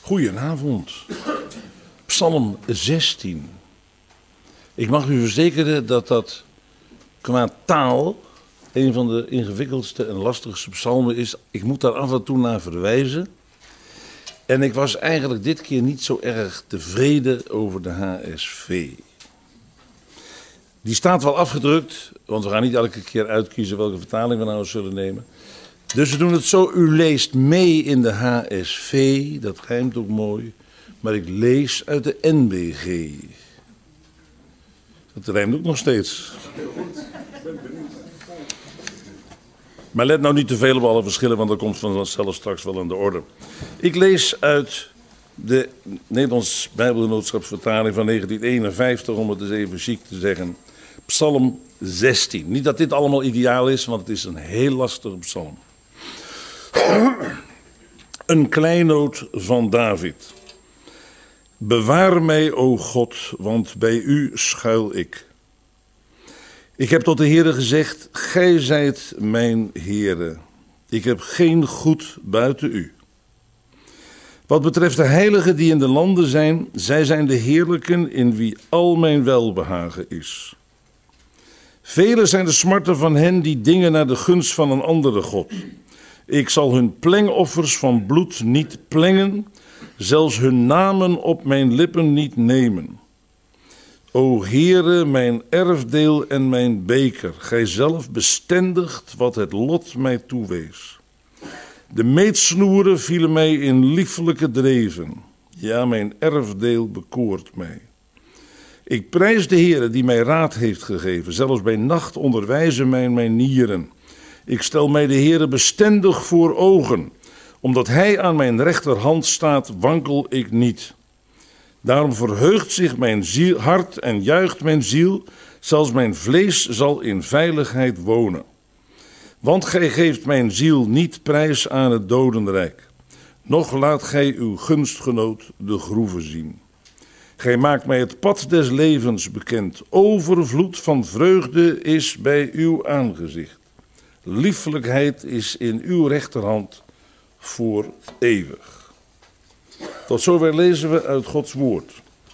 Goedenavond. Psalm 16. Ik mag u verzekeren dat dat qua taal een van de ingewikkeldste en lastigste psalmen is. Ik moet daar af en toe naar verwijzen. En ik was eigenlijk dit keer niet zo erg tevreden over de HSV. Die staat wel afgedrukt, want we gaan niet elke keer uitkiezen welke vertaling we nou zullen nemen. Dus we doen het zo, u leest mee in de HSV, dat rijmt ook mooi, maar ik lees uit de NBG. Dat rijmt ook nog steeds. Maar let nou niet te veel op alle verschillen, want dat komt vanzelf straks wel aan de orde. Ik lees uit de Nederlands Bijbelgenootschapsvertaling van 1951, om het eens even chic te zeggen. Psalm 16. Niet dat dit allemaal ideaal is, want het is een heel lastige psalm. Een kleinood van David. Bewaar mij, o God, want bij u schuil ik. Ik heb tot de Heere gezegd, gij zijt mijn Heere. Ik heb geen goed buiten u. Wat betreft de heiligen die in de landen zijn, zij zijn de heerlijken in wie al mijn welbehagen is. Vele zijn de smarten van hen die dingen naar de gunst van een andere God. Ik zal hun plengoffers van bloed niet plengen, zelfs hun namen op mijn lippen niet nemen. O Heere, mijn erfdeel en mijn beker, gij zelf bestendigt wat het lot mij toewees. De meetsnoeren vielen mij in liefelijke dreven, ja, mijn erfdeel bekoort mij. Ik prijs de Heere die mij raad heeft gegeven, zelfs bij nacht onderwijzen mij mijn nieren. Ik stel mij de Heere bestendig voor ogen, omdat hij aan mijn rechterhand staat, wankel ik niet. Daarom verheugt zich mijn hart en juicht mijn ziel, zelfs mijn vlees zal in veiligheid wonen. Want gij geeft mijn ziel niet prijs aan het dodenrijk, noch laat gij uw gunstgenoot de groeven zien. Gij maakt mij het pad des levens bekend, overvloed van vreugde is bij uw aangezicht. Liefelijkheid is in uw rechterhand voor eeuwig. Tot zover lezen we uit Gods woord.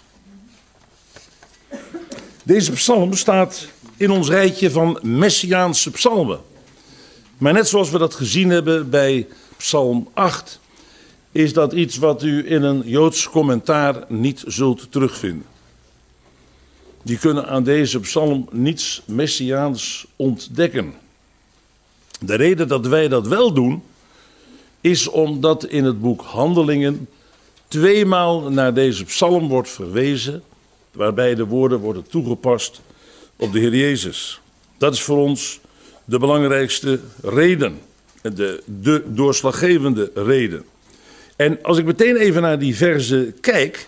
Deze psalm staat in ons rijtje van Messiaanse psalmen. Maar net zoals we dat gezien hebben bij psalm 8, is dat iets wat u in een Joods commentaar niet zult terugvinden. Die kunnen aan deze psalm niets Messiaans ontdekken. De reden dat wij dat wel doen, is omdat in het boek Handelingen 2 maal naar deze psalm wordt verwezen, waarbij de woorden worden toegepast op de Heer Jezus. Dat is voor ons de belangrijkste reden, de doorslaggevende reden. En als ik meteen even naar die verzen kijk,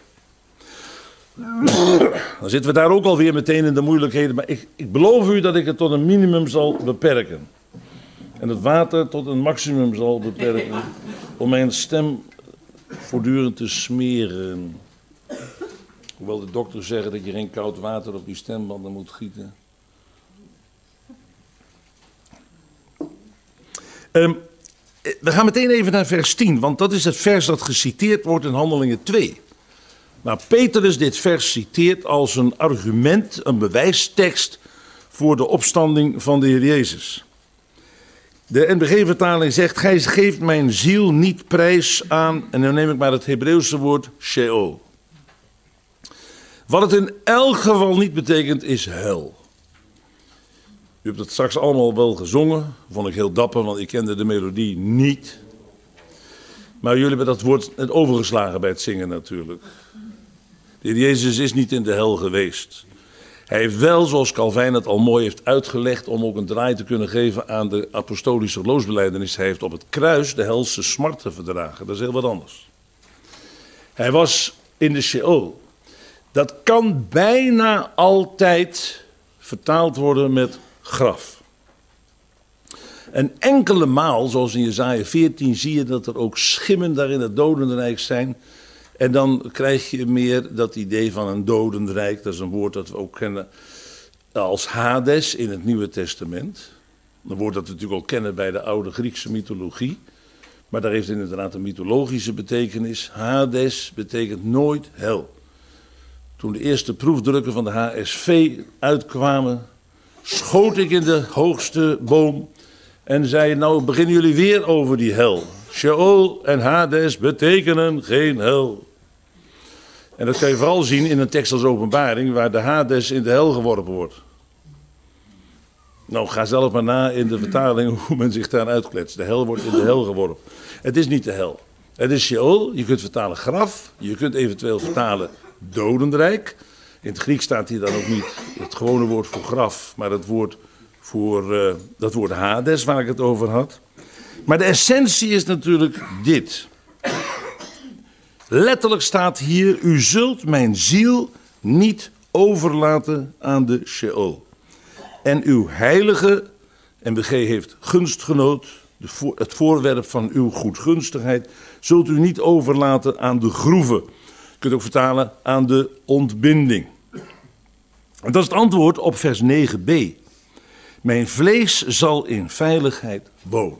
dan zitten we daar ook alweer meteen in de moeilijkheden. Maar ik beloof u dat ik het tot een minimum zal beperken. En het water tot een maximum zal beperken. Om mijn stem voortdurend te smeren. Hoewel de dokters zeggen dat je geen koud water op die stembanden moet gieten. We gaan meteen even naar vers 10, want dat is het vers dat geciteerd wordt in Handelingen 2. Maar Petrus dit vers citeert als een argument, een bewijstekst voor de opstanding van de Heer Jezus. De NBG-vertaling zegt, gij geeft mijn ziel niet prijs aan, en dan neem ik maar het Hebreeuwse woord, Sheol. Wat het in elk geval niet betekent, is hel. U hebt het straks allemaal wel gezongen, vond ik heel dapper, want ik kende de melodie niet. Maar jullie hebben dat woord net overgeslagen bij het zingen natuurlijk. De Heer Jezus is niet in de hel geweest. Hij heeft wel, zoals Calvijn het al mooi heeft uitgelegd, om ook een draai te kunnen geven aan de apostolische geloofsbelijdenis. Hij heeft op het kruis de helse smarten verdragen. Dat is heel wat anders. Hij was in de Sheol. Dat kan bijna altijd vertaald worden met graf. Een enkele maal, zoals in Jesaja 14, zie je dat er ook schimmen daar in het dodenrijk zijn. En dan krijg je meer dat idee van een dodenrijk. Dat is een woord dat we ook kennen als Hades in het Nieuwe Testament. Een woord dat we natuurlijk ook kennen bij de oude Griekse mythologie. Maar daar heeft inderdaad een mythologische betekenis. Hades betekent nooit hel. Toen de eerste proefdrukken van de HSV uitkwamen, schoot ik in de hoogste boom en zei, nou beginnen jullie weer over die hel. Sheol en Hades betekenen geen hel. En dat kan je vooral zien in een tekst als Openbaring, waar de Hades in de hel geworpen wordt. Nou, ga zelf maar na in de vertaling hoe men zich daar uitkletst. De hel wordt in de hel geworpen. Het is niet de hel. Het is Sheol, je kunt vertalen graf, je kunt eventueel vertalen dodenrijk. In het Grieks staat hier dan ook niet het gewone woord voor graf, maar het woord voor dat woord Hades waar ik het over had. Maar de essentie is natuurlijk dit. Letterlijk staat hier, u zult mijn ziel niet overlaten aan de Sheol. En uw heilige, MBG heeft gunstgenoot, het voorwerp van uw goedgunstigheid, zult u niet overlaten aan de groeven. Je kunt ook vertalen aan de ontbinding. En dat is het antwoord op vers 9b. Mijn vlees zal in veiligheid wonen.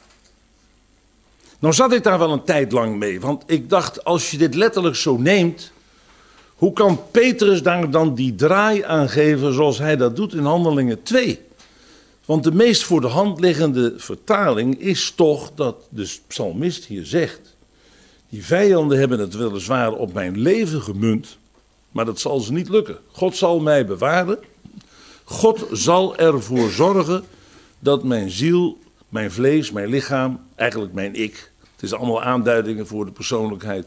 Nou zat ik daar wel een tijd lang mee, want ik dacht, als je dit letterlijk zo neemt, hoe kan Petrus daar dan die draai aan geven zoals hij dat doet in Handelingen 2? Want de meest voor de hand liggende vertaling is toch dat de psalmist hier zegt, die vijanden hebben het weliswaar op mijn leven gemunt, maar dat zal ze niet lukken. God zal mij bewaren. God zal ervoor zorgen dat mijn ziel, mijn vlees, mijn lichaam, eigenlijk mijn ik, het is allemaal aanduidingen voor de persoonlijkheid,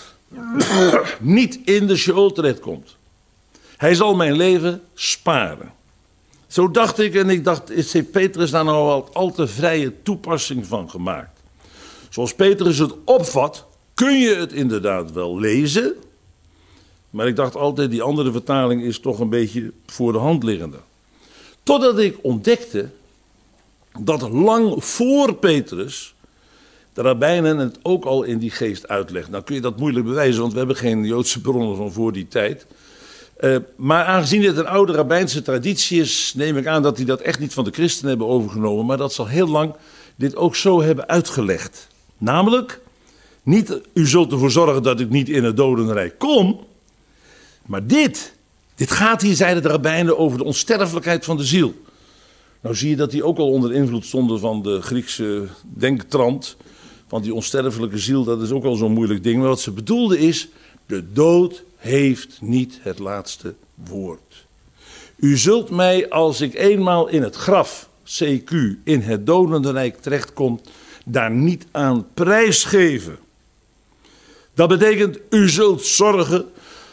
niet in de Sheol terechtkomt. Hij zal mijn leven sparen. Zo dacht ik en ik dacht, heeft Petrus daar nou al te vrije toepassing van gemaakt? Zoals Petrus het opvat, kun je het inderdaad wel lezen, maar ik dacht altijd, die andere vertaling is toch een beetje voor de hand liggende. Totdat ik ontdekte dat lang voor Petrus de rabbijnen het ook al in die geest uitleggen. Nou kun je dat moeilijk bewijzen, want we hebben geen Joodse bronnen van voor die tijd. Maar aangezien het een oude rabbijnse traditie is, neem ik aan dat die dat echt niet van de christenen hebben overgenomen, maar dat zal heel lang dit ook zo hebben uitgelegd. Namelijk, niet u zult ervoor zorgen dat ik niet in het dodenrijk kom, maar dit gaat hier, zeiden de rabbijnen, over de onsterfelijkheid van de ziel. Nou zie je dat die ook al onder invloed stonden van de Griekse denktrand. Want die onsterfelijke ziel, dat is ook al zo'n moeilijk ding. Maar wat ze bedoelden is, de dood heeft niet het laatste woord. U zult mij, als ik eenmaal in het graf, CQ, in het dodenrijk terechtkom, daar niet aan prijsgeven. Dat betekent, u zult zorgen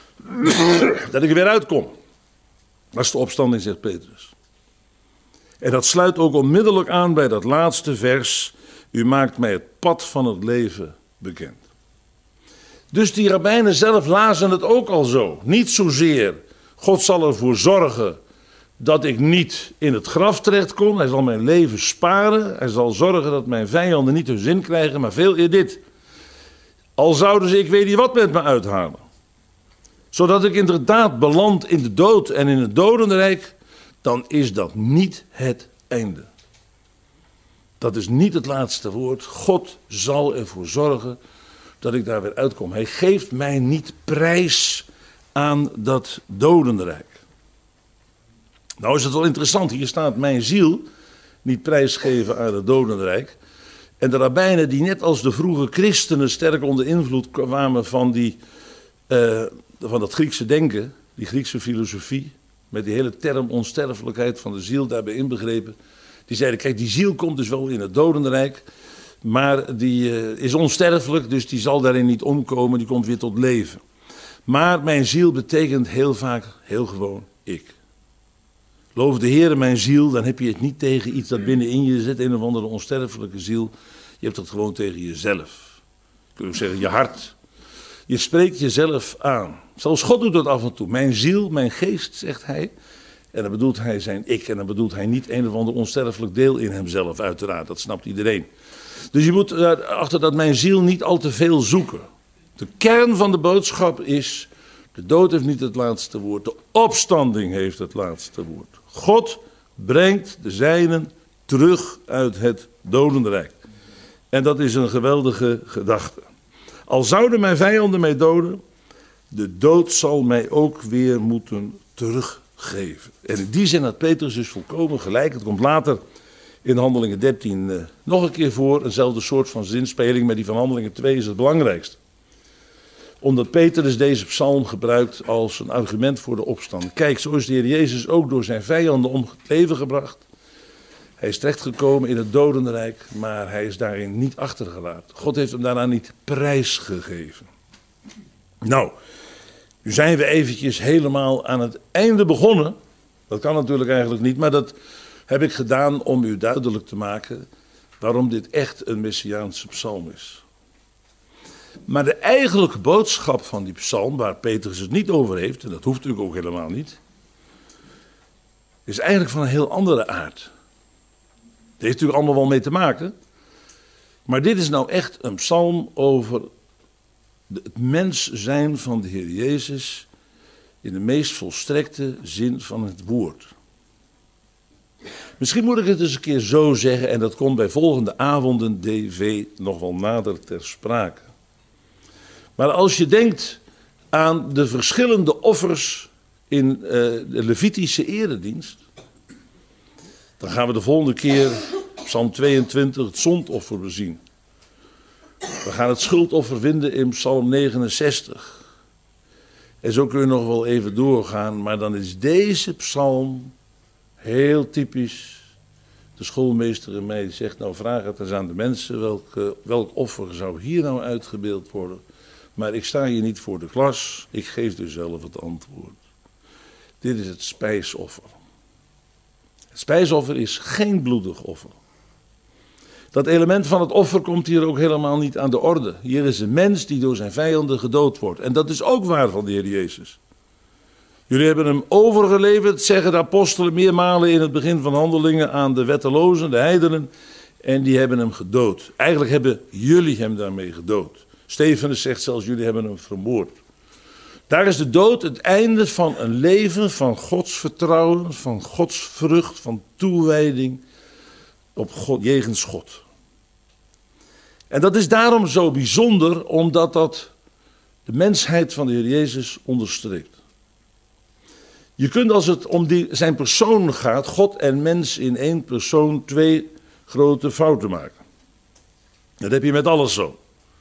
dat ik er weer uitkom. Dat is de opstanding, zegt Petrus. En dat sluit ook onmiddellijk aan bij dat laatste vers. U maakt mij het pad van het leven bekend. Dus die rabbijnen zelf lazen het ook al zo. Niet zozeer, God zal ervoor zorgen dat ik niet in het graf terechtkom. Hij zal mijn leven sparen. Hij zal zorgen dat mijn vijanden niet hun zin krijgen. Maar veel eer dit. Al zouden ze ik weet niet wat met me uithalen. Zodat ik inderdaad beland in de dood en in het dodenrijk. Dan is dat niet het einde. Dat is niet het laatste woord. God zal ervoor zorgen dat ik daar weer uitkom. Hij geeft mij niet prijs aan dat dodenrijk. Nou is het wel interessant. Hier staat mijn ziel niet prijsgeven aan het dodenrijk. En de rabbijnen die net als de vroege christenen sterk onder invloed kwamen van dat Griekse denken. Die Griekse filosofie. Met die hele term onsterfelijkheid van de ziel daarbij inbegrepen. Die zeiden, kijk, die ziel komt dus wel in het dodenrijk. Maar die is onsterfelijk, dus die zal daarin niet omkomen. Die komt weer tot leven. Maar mijn ziel betekent heel vaak, heel gewoon, ik. Loof de Heere mijn ziel, dan heb je het niet tegen iets dat binnenin je zit. Een of andere onsterfelijke ziel. Je hebt het gewoon tegen jezelf. Je kunt ook zeggen, je hart. Je spreekt jezelf aan. Zelfs God doet dat af en toe. Mijn ziel, mijn geest, zegt hij. En dan bedoelt hij zijn ik. En dan bedoelt hij niet een of ander onsterfelijk deel in hemzelf, uiteraard. Dat snapt iedereen. Dus je moet achter dat mijn ziel niet al te veel zoeken. De kern van de boodschap is, de dood heeft niet het laatste woord. De opstanding heeft het laatste woord. God brengt de zijnen terug uit het dodenrijk. En dat is een geweldige gedachte. Al zouden mijn vijanden mij doden, de dood zal mij ook weer moeten teruggeven. En in die zin had Petrus dus volkomen gelijk. Het komt later in Handelingen 13 nog een keer voor. Eenzelfde soort van zinspeling, maar die van Handelingen 2 is het belangrijkste. Omdat Petrus deze psalm gebruikt als een argument voor de opstand. Kijk, zo is de Heer Jezus ook door zijn vijanden om het leven gebracht. Hij is terechtgekomen in het dodenrijk, maar hij is daarin niet achtergelaten. God heeft hem daarna niet prijsgegeven. Nou, nu zijn we eventjes helemaal aan het einde begonnen. Dat kan natuurlijk eigenlijk niet, maar dat heb ik gedaan om u duidelijk te maken waarom dit echt een messiaanse psalm is. Maar de eigenlijke boodschap van die psalm, waar Petrus het niet over heeft, en dat hoeft natuurlijk ook helemaal niet, is eigenlijk van een heel andere aard. Het heeft natuurlijk allemaal wel mee te maken, maar dit is nou echt een psalm over het mens zijn van de Heer Jezus in de meest volstrekte zin van het woord. Misschien moet ik het eens een keer zo zeggen, en dat komt bij volgende avonden DV nog wel nader ter sprake. Maar als je denkt aan de verschillende offers in de Levitische eredienst, dan gaan we de volgende keer Psalm 22 het zondoffer bezien. We gaan het schuldoffer vinden in Psalm 69. En zo kun je nog wel even doorgaan, maar dan is deze psalm heel typisch. De schoolmeester in mij zegt, nou vraag het eens aan de mensen, welk offer zou hier nou uitgebeeld worden? Maar ik sta hier niet voor de klas, ik geef dus zelf het antwoord. Dit is het spijsoffer. Het spijsoffer is geen bloedig offer. Dat element van het offer komt hier ook helemaal niet aan de orde. Hier is een mens die door zijn vijanden gedood wordt. En dat is ook waar van de Heer Jezus. Jullie hebben hem overgeleverd, zeggen de apostelen meermalen in het begin van Handelingen aan de wettelozen, de heidenen. En die hebben hem gedood. Eigenlijk hebben jullie hem daarmee gedood. Stefanus zegt zelfs, jullie hebben hem vermoord. Daar is de dood het einde van een leven van Gods vertrouwen, van Gods vrucht, van toewijding op God, jegens God. En dat is daarom zo bijzonder, omdat dat de mensheid van de Heer Jezus onderstreept. Je kunt als het om zijn persoon gaat, God en mens in één persoon, twee grote fouten maken. Dat heb je met alles zo.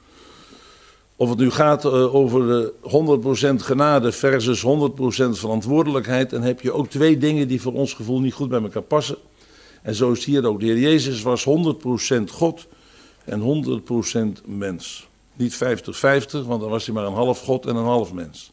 Of het nu gaat over de 100% genade versus 100% verantwoordelijkheid, dan heb je ook twee dingen die voor ons gevoel niet goed bij elkaar passen. En zo is het hier ook. De Heer Jezus was 100% God en 100% mens. Niet 50-50, want dan was hij maar een half God en een half mens.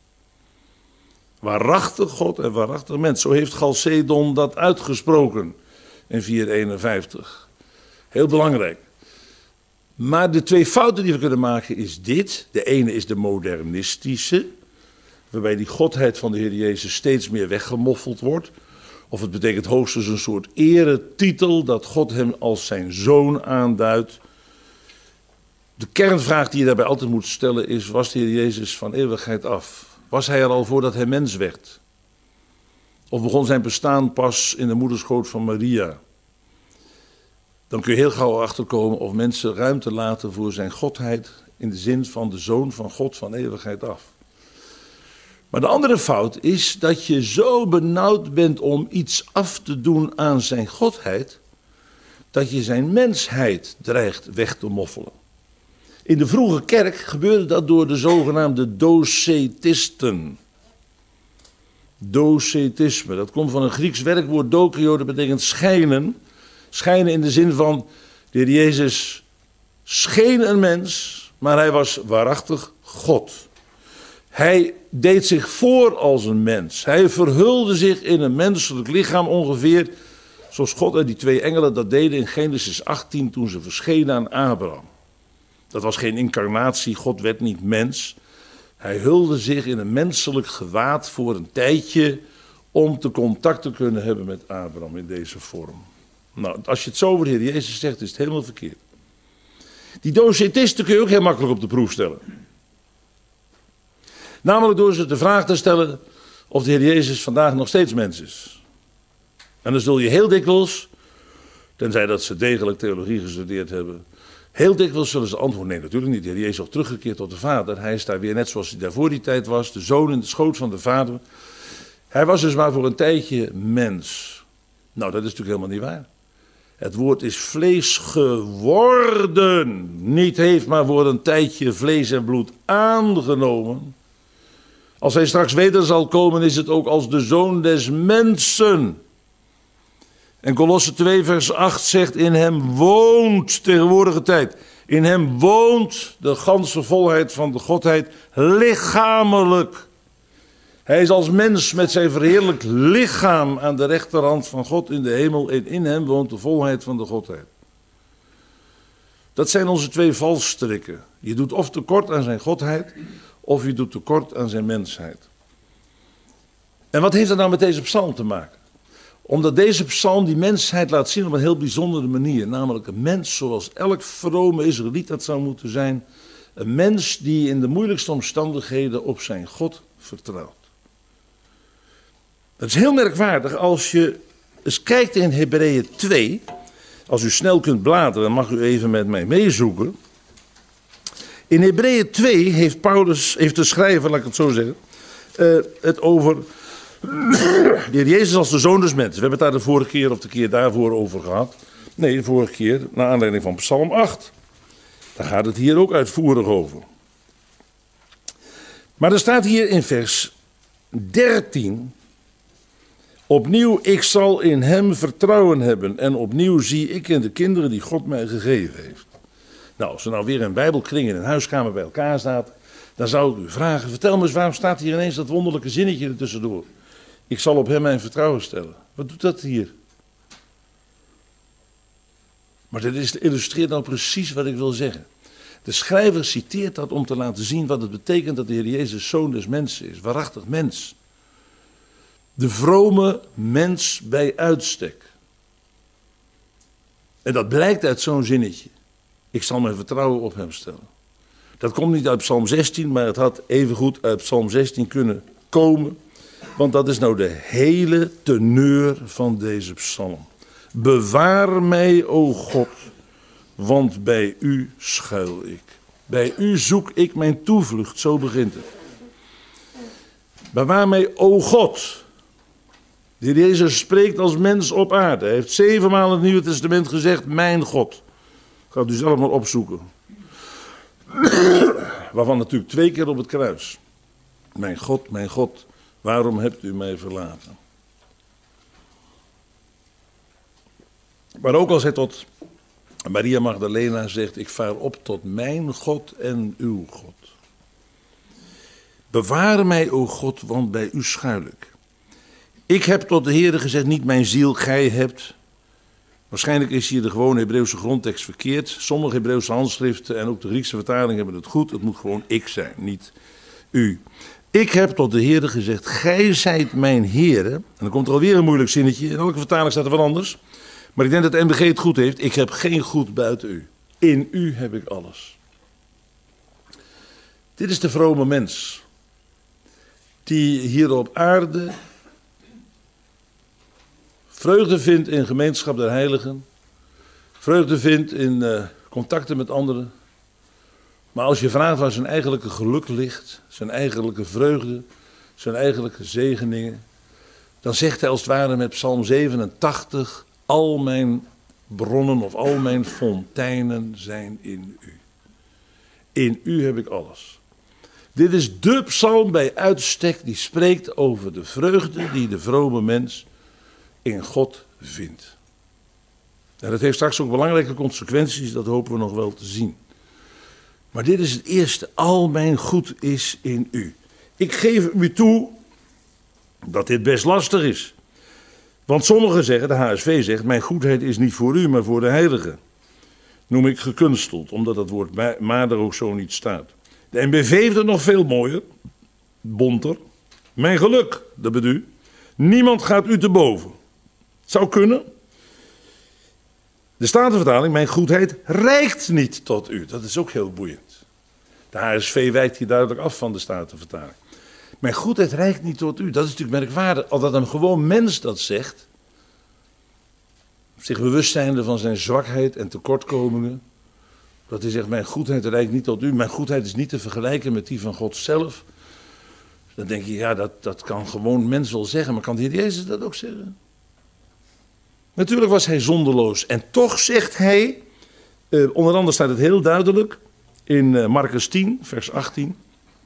Waarachtig God en waarachtig mens. Zo heeft Chalcedon dat uitgesproken in 451. Heel belangrijk. Maar de twee fouten die we kunnen maken is dit. De ene is de modernistische, waarbij die godheid van de Heer Jezus steeds meer weggemoffeld wordt. Of het betekent hoogstens een soort eretitel dat God hem als zijn zoon aanduidt. De kernvraag die je daarbij altijd moet stellen is, was de Heer Jezus van eeuwigheid af? Was hij er al voordat hij mens werd? Of begon zijn bestaan pas in de moederschoot van Maria? Dan kun je heel gauw achterkomen of mensen ruimte laten voor zijn godheid in de zin van de zoon van God van eeuwigheid af. Maar de andere fout is dat je zo benauwd bent om iets af te doen aan zijn godheid, dat je zijn mensheid dreigt weg te moffelen. In de vroege kerk gebeurde dat door de zogenaamde docetisten. Docetisme, dat komt van een Grieks werkwoord dokio, dat betekent schijnen. Schijnen in de zin van, de Heer Jezus scheen een mens, maar hij was waarachtig God. Hij deed zich voor als een mens. Hij verhulde zich in een menselijk lichaam ongeveer zoals God en die twee engelen dat deden in Genesis 18 toen ze verschenen aan Abraham. Dat was geen incarnatie, God werd niet mens. Hij hulde zich in een menselijk gewaad voor een tijdje om te contact te kunnen hebben met Abraham in deze vorm. Nou, als je het zo over de Heer Jezus zegt, is het helemaal verkeerd. Die docetisten kun je ook heel makkelijk op de proef stellen. Namelijk door ze de vraag te stellen of de Heer Jezus vandaag nog steeds mens is. En dan zul je heel dikwijls, tenzij dat ze degelijk theologie gestudeerd hebben, Heel dikwijls zullen ze antwoorden, nee natuurlijk niet. De Heer Jezus is al teruggekeerd tot de Vader. Hij is daar weer net zoals hij daar voor die tijd was. De Zoon in de schoot van de Vader. Hij was dus maar voor een tijdje mens. Nou, dat is natuurlijk helemaal niet waar. Het woord is vlees geworden. Niet heeft maar voor een tijdje vlees en bloed aangenomen. Als hij straks weder zal komen, is het ook als de Zoon des mensen. En Kolosse 2 vers 8 zegt, in hem woont, tegenwoordige tijd, in hem woont de ganse volheid van de Godheid lichamelijk. Hij is als mens met zijn verheerlijkt lichaam aan de rechterhand van God in de hemel en in hem woont de volheid van de Godheid. Dat zijn onze twee valstrikken. Je doet of tekort aan zijn Godheid, of je doet tekort aan zijn mensheid. En wat heeft dat nou met deze psalm te maken? Omdat deze psalm die mensheid laat zien op een heel bijzondere manier. Namelijk een mens zoals elk vrome Israëliet dat zou moeten zijn. Een mens die in de moeilijkste omstandigheden op zijn God vertrouwt. Dat is heel merkwaardig als je eens kijkt in Hebreeën 2. Als u snel kunt bladeren, dan mag u even met mij meezoeken. In Hebreeën 2 heeft de schrijver, laat ik het zo zeggen, het over de Heer Jezus als de Zoon des mensen. We hebben het daar de vorige keer of de keer daarvoor over gehad. Nee, de vorige keer naar aanleiding van Psalm 8. Daar gaat het hier ook uitvoerig over. Maar er staat hier in vers 13... Opnieuw, ik zal in hem vertrouwen hebben. En opnieuw zie ik in de kinderen die God mij gegeven heeft. Nou, als er nou weer een bijbelkring in een huiskamer bij elkaar staat, dan zou ik u vragen, vertel me eens, waarom staat hier ineens dat wonderlijke zinnetje er tussendoor? Ik zal op hem mijn vertrouwen stellen. Wat doet dat hier? Maar dit illustreert nou precies wat ik wil zeggen. De schrijver citeert dat om te laten zien wat het betekent dat de Heer Jezus Zoon des mensen is. Waarachtig mens. De vrome mens bij uitstek. En dat blijkt uit zo'n zinnetje. Ik zal mijn vertrouwen op hem stellen. Dat komt niet uit Psalm 16, maar het had evengoed uit Psalm 16 kunnen komen. Want dat is nou de hele teneur van deze psalm. Bewaar mij, o God, want bij u schuil ik. Bij u zoek ik mijn toevlucht, zo begint het. Bewaar mij, o God. De Heer Jezus spreekt als mens op aarde. Hij heeft 7 maal in het Nieuwe Testament gezegd, mijn God. Gaat u zelf maar opzoeken. Waarvan natuurlijk 2 keer op het kruis. Mijn God, waarom hebt u mij verlaten? Maar ook als hij tot Maria Magdalena zegt, ik vaar op tot mijn God en uw God. Bewaar mij, o God, want bij u schuil ik. Ik heb tot de Heere gezegd, niet mijn ziel, gij hebt. Waarschijnlijk is hier de gewone Hebreeuwse grondtekst verkeerd. Sommige Hebreeuwse handschriften en ook de Griekse vertaling hebben het goed. Het moet gewoon ik zijn, niet u. Ik heb tot de Heere gezegd, gij zijt mijn Heere. En dan komt er alweer een moeilijk zinnetje. In elke vertaling staat er wat anders. Maar ik denk dat de MBG het goed heeft. Ik heb geen goed buiten u. In u heb ik alles. Dit is de vrome mens. Die hier op aarde vreugde vindt in gemeenschap der heiligen. Vreugde vindt in contacten met anderen. Maar als je vraagt waar zijn eigenlijke geluk ligt, zijn eigenlijke vreugde, zijn eigenlijke zegeningen, dan zegt hij als het ware met Psalm 87, al mijn bronnen of al mijn fonteinen zijn in u. In u heb ik alles. Dit is de psalm bij uitstek die spreekt over de vreugde die de vrome mens in God vindt. En dat heeft straks ook belangrijke consequenties, dat hopen we nog wel te zien. Maar dit is het eerste, al mijn goed is in u. Ik geef u toe dat dit best lastig is. Want sommigen zeggen, de HSV zegt, mijn goedheid is niet voor u, maar voor de heiligen. Noem ik gekunsteld, omdat dat woord maar er ook zo niet staat. De NBV heeft het nog veel mooier, bonter. Mijn geluk, dat bedoel u. Niemand gaat u te boven. Zou kunnen. De Statenvertaling, mijn goedheid reikt niet tot u. Dat is ook heel boeiend. De HSV wijkt hier duidelijk af van de Statenvertaling. Mijn goedheid reikt niet tot u. Dat is natuurlijk merkwaardig. Al dat een gewoon mens dat zegt, zich bewust zijnde van zijn zwakheid en tekortkomingen, Dat hij zegt, mijn goedheid reikt niet tot u. Mijn goedheid is niet te vergelijken met die van God zelf. Dan denk je, ja, dat kan gewoon mens wel zeggen. Maar kan de Heer Jezus dat ook zeggen? Natuurlijk was hij zonderloos. En toch zegt hij, onder andere staat het heel duidelijk in Marcus 10, vers 18.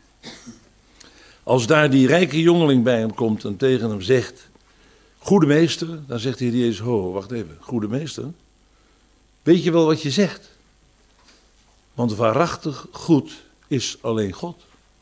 Als daar die rijke jongeling bij hem komt en tegen hem zegt, goede meester, dan zegt de Heer Jezus, ho, wacht even, goede meester, weet je wel wat je zegt? Want waarachtig goed is alleen God.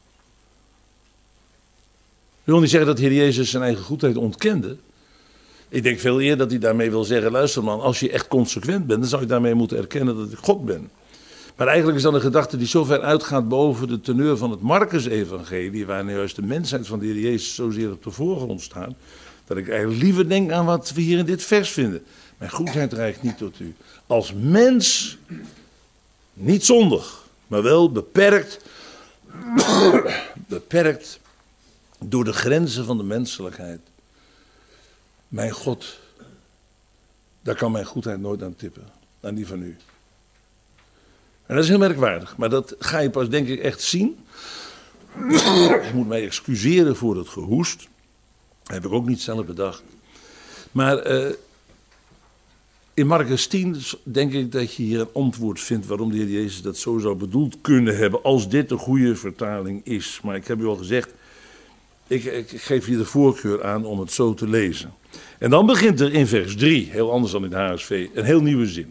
Ik wil niet zeggen dat de Heer Jezus zijn eigen goedheid ontkende. Ik denk veel eer dat hij daarmee wil zeggen, luister man, als je echt consequent bent, dan zou je daarmee moeten erkennen dat ik God ben. Maar eigenlijk is dat een gedachte die zo ver uitgaat boven de teneur van het Marcus-evangelie, waar nu juist de mensheid van de Heer Jezus zozeer op de voorgrond staat, dat ik eigenlijk liever denk aan wat we hier in dit vers vinden. Mijn goedheid reikt niet tot u. Als mens, niet zondig, maar wel beperkt door de grenzen van de menselijkheid. Mijn God, daar kan mijn goedheid nooit aan tippen, aan die van u. En dat is heel merkwaardig, maar dat ga je pas denk ik echt zien. Ik moet mij excuseren voor het gehoest. Dat heb ik ook niet zelf bedacht. Maar in Marcus 10 denk ik dat je hier een antwoord vindt waarom de Heer Jezus dat zo zou bedoeld kunnen hebben, als dit een goede vertaling is. Maar ik heb u al gezegd, ik geef hier de voorkeur aan om het zo te lezen. En dan begint er in vers 3, heel anders dan in het HSV, een heel nieuwe zin.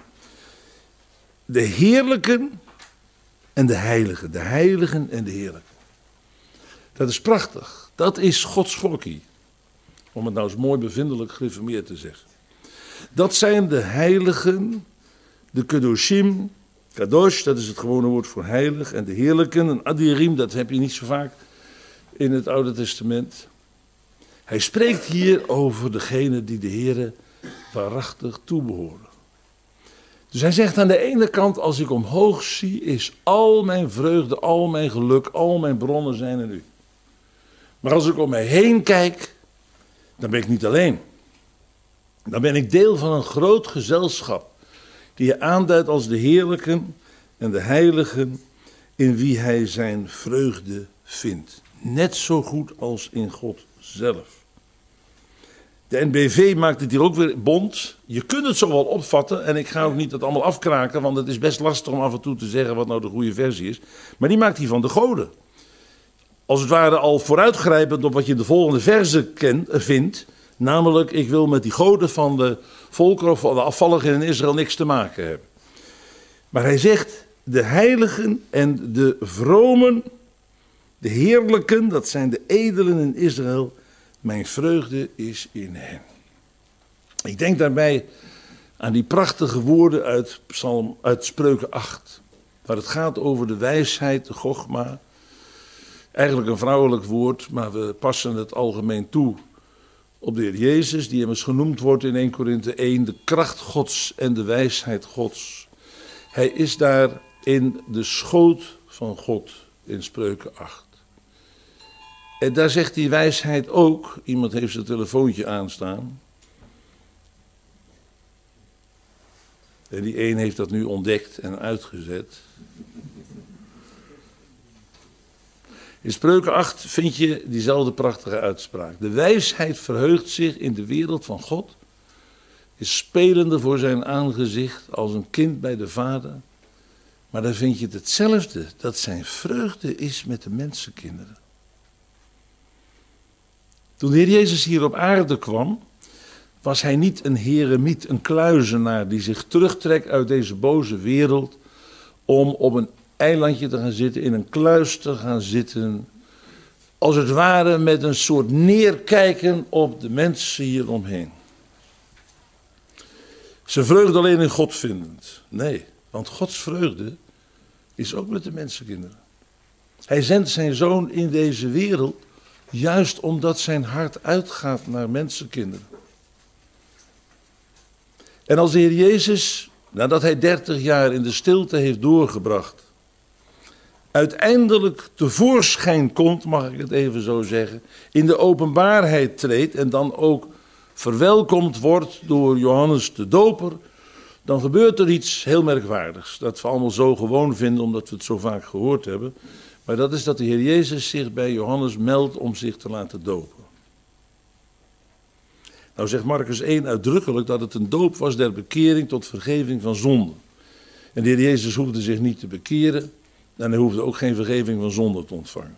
De heerlijken en de heiligen. De heiligen en de heerlijken. Dat is prachtig. Dat is Gods volkie. Om het nou eens mooi bevindelijk gereformeerd te zeggen. Dat zijn de heiligen, de kedoshim. Kadosh, dat is het gewone woord voor heilig. En de heerlijken, een adirim, dat heb je niet zo vaak in het Oude Testament. Hij spreekt hier over degene die de Heere waarachtig toebehoren. Dus hij zegt aan de ene kant, als ik omhoog zie, is al mijn vreugde, al mijn geluk, al mijn bronnen zijn in u. Maar als ik om mij heen kijk, dan ben ik niet alleen. Dan ben ik deel van een groot gezelschap, die je aanduidt als de heerlijken en de heiligen, in wie hij zijn vreugde vindt. Net zo goed als in God zelf. De NBV maakt het hier ook weer bont. Je kunt het zo wel opvatten en ik ga ook niet dat allemaal afkraken, want het is best lastig om af en toe te zeggen wat nou de goede versie is. Maar die maakt hij van de goden. Als het ware al vooruitgrijpend op wat je in de volgende verse vindt. Namelijk, ik wil met die goden van de volkeren of van de afvalligen in Israël niks te maken hebben. Maar hij zegt, de heiligen en de vromen, de heerlijken, dat zijn de edelen in Israël. Mijn vreugde is in hen. Ik denk daarbij aan die prachtige woorden uit Spreuken 8. Waar het gaat over de wijsheid, de Chogma. Eigenlijk een vrouwelijk woord, maar we passen het algemeen toe op de Heer Jezus. Die immers genoemd wordt in 1 Korinthe 1. De kracht Gods en de wijsheid Gods. Hij is daar in de schoot van God in Spreuken 8. En daar zegt die wijsheid ook, iemand heeft zijn telefoontje aanstaan. En die een heeft dat nu ontdekt en uitgezet. In Spreuken 8 vind je diezelfde prachtige uitspraak. De wijsheid verheugt zich in de wereld van God, is spelende voor zijn aangezicht als een kind bij de vader. Maar dan vind je hetzelfde, dat zijn vreugde is met de mensenkinderen. Toen de Heer Jezus hier op aarde kwam, was hij niet een heremiet, een kluizenaar die zich terugtrekt uit deze boze wereld om op een eilandje te gaan zitten, in een kluis te gaan zitten, als het ware met een soort neerkijken op de mensen hieromheen. Zijn vreugde alleen in God vindend. Nee, want Gods vreugde is ook met de mensenkinderen. Hij zendt zijn zoon in deze wereld, juist omdat zijn hart uitgaat naar mensenkinderen. En als de Heer Jezus, nadat hij 30 jaar in de stilte heeft doorgebracht, uiteindelijk tevoorschijn komt, mag ik het even zo zeggen, in de openbaarheid treedt en dan ook verwelkomd wordt door Johannes de Doper, dan gebeurt er iets heel merkwaardigs. Dat we allemaal zo gewoon vinden, omdat we het zo vaak gehoord hebben. Maar dat is dat de Heer Jezus zich bij Johannes meldt om zich te laten dopen. Nou zegt Marcus 1 uitdrukkelijk dat het een doop was der bekering tot vergeving van zonden. En de Heer Jezus hoefde zich niet te bekeren en hij hoefde ook geen vergeving van zonde te ontvangen.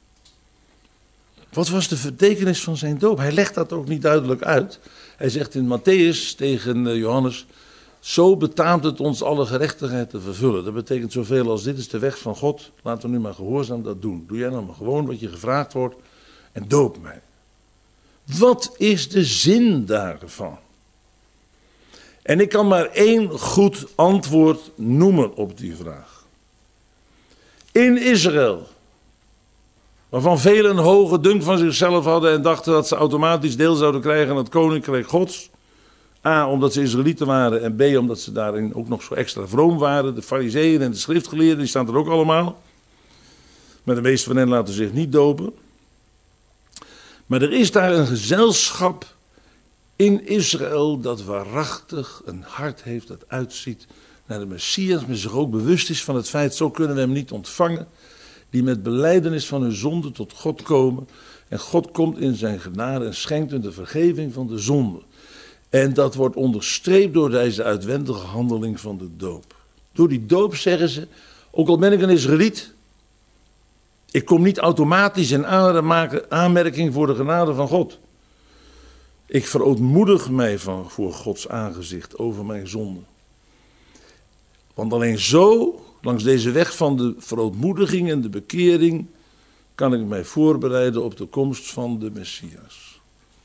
Wat was de betekenis van zijn doop? Hij legt dat ook niet duidelijk uit. Hij zegt in Matthäus tegen Johannes: zo betaamt het ons alle gerechtigheid te vervullen. Dat betekent zoveel als: dit is de weg van God, laten we nu maar gehoorzaam dat doen. Doe jij nou maar gewoon wat je gevraagd wordt en doop mij. Wat is de zin daarvan? En ik kan maar één goed antwoord noemen op die vraag. In Israël, waarvan velen een hoge dunk van zichzelf hadden en dachten dat ze automatisch deel zouden krijgen aan het koninkrijk Gods. A, omdat ze Israëlieten waren en B, omdat ze daarin ook nog zo extra vroom waren. De farizeeën en de schriftgeleerden, die staan er ook allemaal. Maar de meeste van hen laten zich niet dopen. Maar er is daar een gezelschap in Israël dat waarachtig een hart heeft dat uitziet naar de Messias, maar zich ook bewust is van het feit: zo kunnen we hem niet ontvangen. Die met belijdenis van hun zonde tot God komen. En God komt in zijn genade en schenkt hun de vergeving van de zonde. En dat wordt onderstreept door deze uitwendige handeling van de doop. Door die doop zeggen ze: ook al ben ik een Israëliet, ik kom niet automatisch in aanmerking voor de genade van God. Ik verootmoedig mij voor Gods aangezicht over mijn zonde. Want alleen zo, langs deze weg van de verootmoediging en de bekering, kan ik mij voorbereiden op de komst van de Messias.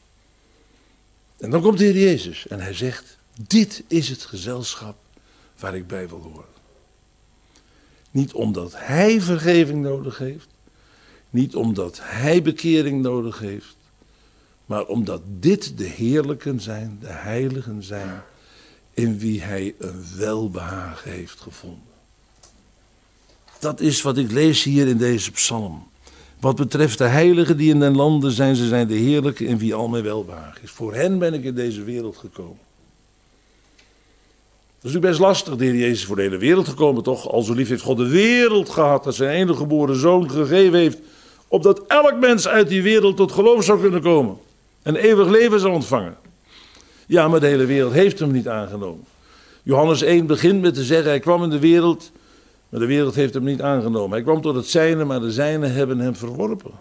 En dan komt de Heer Jezus en hij zegt: dit is het gezelschap waar ik bij wil horen. Niet omdat hij vergeving nodig heeft, niet omdat hij bekering nodig heeft, maar omdat dit de heerlijken zijn, de heiligen zijn, in wie hij een welbehagen heeft gevonden. Dat is wat ik lees hier in deze psalm. Wat betreft de heiligen die in den landen zijn, ze zijn de heerlijken in wie al mijn welbehagen is. Voor hen ben ik in deze wereld gekomen. Dat is natuurlijk best lastig. De Heer Jezus is voor de hele wereld gekomen, toch? Al zo lief heeft God de wereld gehad, dat zijn enige geboren zoon gegeven heeft, opdat elk mens uit die wereld tot geloof zou kunnen komen en eeuwig leven zou ontvangen. Ja, maar de hele wereld heeft hem niet aangenomen. Johannes 1 begint met te zeggen: hij kwam in de wereld, maar de wereld heeft hem niet aangenomen. Hij kwam tot het zijne, maar de zijnen hebben hem verworpen.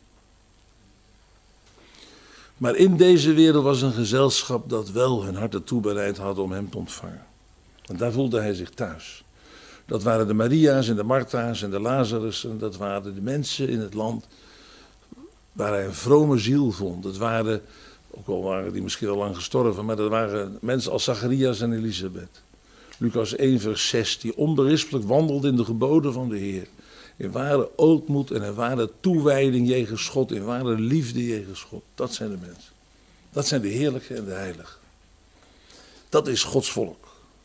Maar in deze wereld was een gezelschap dat wel hun hart ertoe bereid had om hem te ontvangen. En daar voelde hij zich thuis. Dat waren de Maria's en de Martha's en de Lazarus. En dat waren de mensen in het land waar hij een vrome ziel vond. Dat waren, ook al waren die misschien al lang gestorven, maar dat waren mensen als Zacharias en Elisabeth. Lucas 1 vers 6, die onberispelijk wandelde in de geboden van de Heer. In ware ootmoed en in ware toewijding jegens God, in ware liefde jegens God. Dat zijn de mensen. Dat zijn de heerlijke en de heiligen. Dat is Gods volk.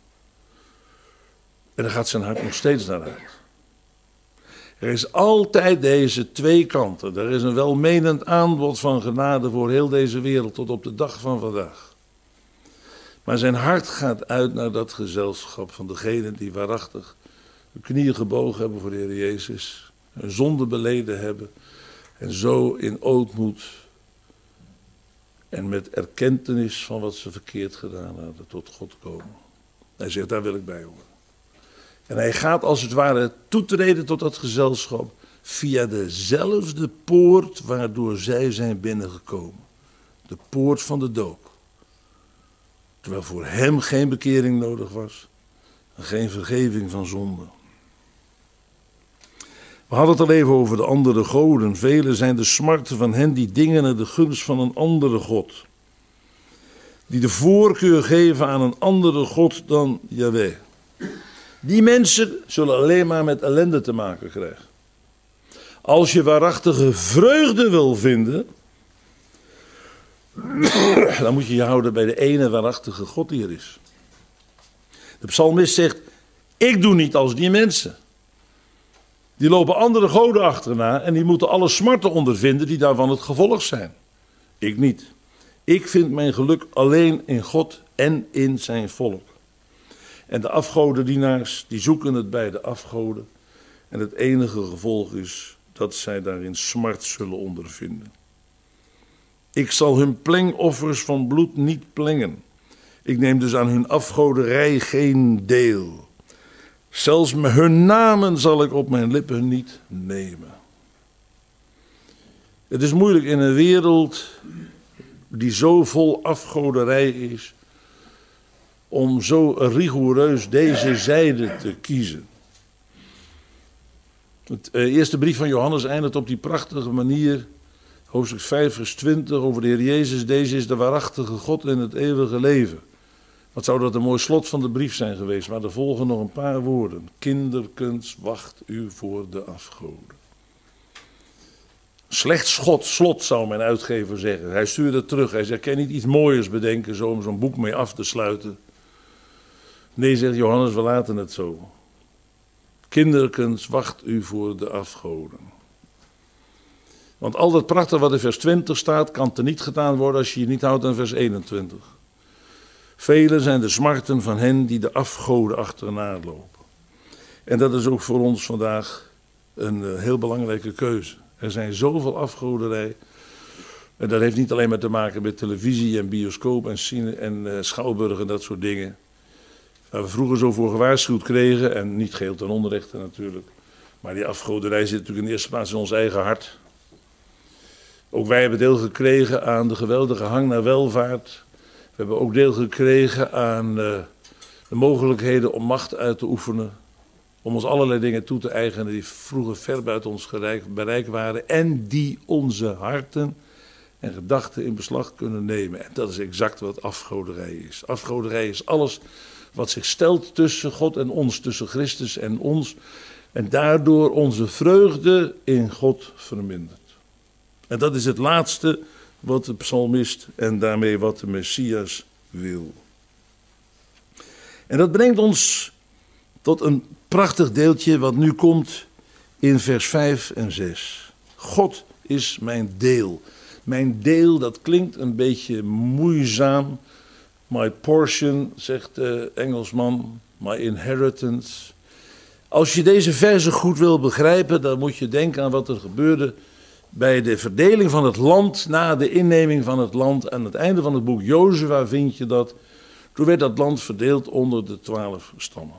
En daar gaat zijn hart nog steeds naar uit. Er is altijd deze twee kanten. Er is een welmenend aanbod van genade voor heel deze wereld tot op de dag van vandaag. Maar zijn hart gaat uit naar dat gezelschap van degenen die waarachtig hun knieën gebogen hebben voor de Heer Jezus, hun zonde beleden hebben en zo in ootmoed en met erkentenis van wat ze verkeerd gedaan hadden tot God komen. Hij zegt: daar wil ik bij horen. En hij gaat als het ware toetreden tot dat gezelschap via dezelfde poort waardoor zij zijn binnengekomen. De poort van de doop. Terwijl voor hem geen bekering nodig was en geen vergeving van zonde. We hadden het al even over de andere goden. Velen zijn de smarten van hen die dingen naar de gunst van een andere God. Die de voorkeur geven aan een andere God dan Yahweh. Die mensen zullen alleen maar met ellende te maken krijgen. Als je waarachtige vreugde wil vinden, dan moet je je houden bij de ene waarachtige God die er is. De psalmist zegt: ik doe niet als die mensen. Die lopen andere goden achterna en die moeten alle smarten ondervinden die daarvan het gevolg zijn. Ik niet. Ik vind mijn geluk alleen in God en in zijn volk. En de afgodendienaars, die zoeken het bij de afgoden. En het enige gevolg is dat zij daarin smart zullen ondervinden. Ik zal hun plengoffers van bloed niet plengen. Ik neem dus aan hun afgoderij geen deel. Zelfs hun namen zal ik op mijn lippen niet nemen. Het is moeilijk in een wereld die zo vol afgoderij is, om zo rigoureus deze zijde te kiezen. Het eerste brief van Johannes eindigt op die prachtige manier, hoofdstuk 5 vers 20, over de Heer Jezus. Deze is de waarachtige God in het eeuwige leven. Wat zou dat een mooi slot van de brief zijn geweest, maar er volgen nog een paar woorden. Kinderkens, wacht u voor de afgoden. Slecht slot zou mijn uitgever zeggen. Hij stuurde het terug. Hij zegt, kan je niet iets mooiers bedenken zo om zo'n boek mee af te sluiten? Nee, zegt Johannes, we laten het zo. Kinderkens, wacht u voor de afgoden. Want al dat prachtige wat in vers 20 staat, kan teniet gedaan worden als je je niet houdt aan vers 21. Vele zijn de smarten van hen die de afgoden achterna lopen. En dat is ook voor ons vandaag een heel belangrijke keuze. Er zijn zoveel afgoderij. En dat heeft niet alleen maar te maken met televisie en bioscoop en schouwburg en dat soort dingen. Waar we vroeger zo voor gewaarschuwd kregen. En niet geheel ten onrechte natuurlijk. Maar die afgoderij zit natuurlijk in de eerste plaats in ons eigen hart. Ook wij hebben deel gekregen aan de geweldige hang naar welvaart. We hebben ook deel gekregen aan de mogelijkheden om macht uit te oefenen. Om ons allerlei dingen toe te eigenen die vroeger ver buiten ons bereik waren. En die onze harten en gedachten in beslag kunnen nemen. En dat is exact wat afgoderij is. Afgoderij is alles wat zich stelt tussen God en ons. Tussen Christus en ons. En daardoor onze vreugde in God vermindert. En dat is het laatste wat de psalmist en daarmee wat de Messias wil. En dat brengt ons tot een prachtig deeltje wat nu komt in vers 5 en 6. God is mijn deel. Mijn deel, dat klinkt een beetje moeizaam. My portion, zegt de Engelsman. My inheritance. Als je deze verse goed wil begrijpen, dan moet je denken aan wat er gebeurde bij de verdeling van het land, na de inneming van het land. Aan het einde van het boek Jozua vind je dat. Toen werd dat land verdeeld onder de 12 stammen.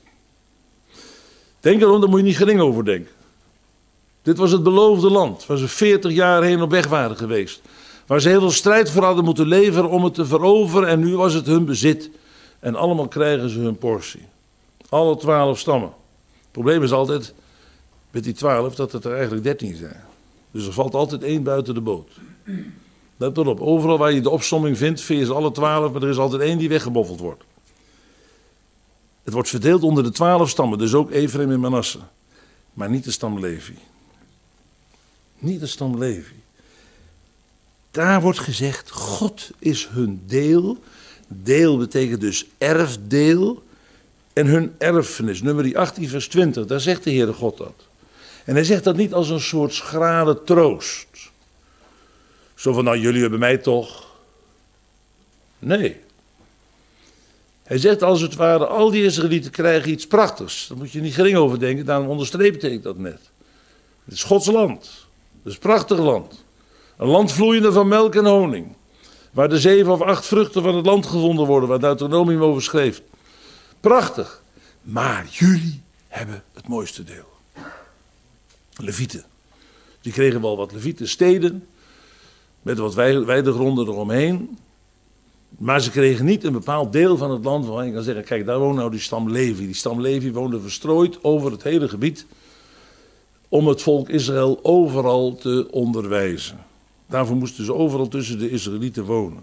Denk erom, daar moet je niet gering over denken. Dit was het beloofde land, waar ze 40 jaar heen op weg waren geweest. Waar ze heel veel strijd voor hadden moeten leveren om het te veroveren. En nu was het hun bezit. En allemaal krijgen ze hun portie. Alle 12 stammen. Het probleem is altijd met die 12 dat het er eigenlijk 13 zijn. Dus er valt altijd 1 buiten de boot. Let erop, overal waar je de opsomming vindt, vind je ze alle 12, maar er is altijd 1 die weggeboffeld wordt. Het wordt verdeeld onder de 12 stammen, dus ook Efraim en Manasse. Maar niet de stam Levi. Niet de stam Levi. Daar wordt gezegd, God is hun deel. Deel betekent dus erfdeel. En hun erfenis, nummer 18 vers 20, daar zegt de Heere God dat. En hij zegt dat niet als een soort schrale troost. Zo van, nou jullie hebben mij toch. Nee. Hij zegt als het ware, al die Israëlieten krijgen iets prachtigs. Daar moet je niet gering over denken, daarom onderstreepte ik dat net. Het is Gods land. Het is een prachtig land. Een land vloeiende van melk en honing. Waar de 7 of 8 vruchten van het land gevonden worden, waar Deuteronomium over schreef. Prachtig. Maar jullie hebben het mooiste deel. Levieten. Die kregen wel wat Levieten steden. Met wat weidegronden eromheen. Maar ze kregen niet een bepaald deel van het land waarvan je kan zeggen, kijk, daar woont nou die stam Levi. Die stam Levi woonde verstrooid over het hele gebied. Om het volk Israël overal te onderwijzen. Daarvoor moesten ze overal tussen de Israëlieten wonen.